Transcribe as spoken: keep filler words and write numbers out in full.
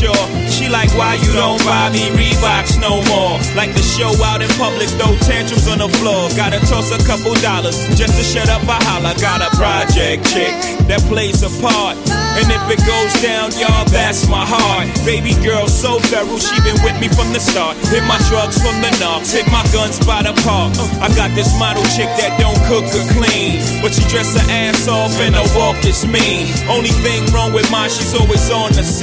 sure. She like, why you don't buy me Reeboks no more? Like the show out in public, throw tantrums on the floor. Gotta toss a couple dollars just to shut up a holler. Got a project chick that plays a part, and if it goes down, y'all, that's my heart. Baby girl so thorough, she been with me from the start. Hit my drugs from the knocks, hit my guns by the park. I got this model chick that don't cook or clean, but she dress her ass off and her walk is mean. Only thing wrong with mine, she's always on the scene.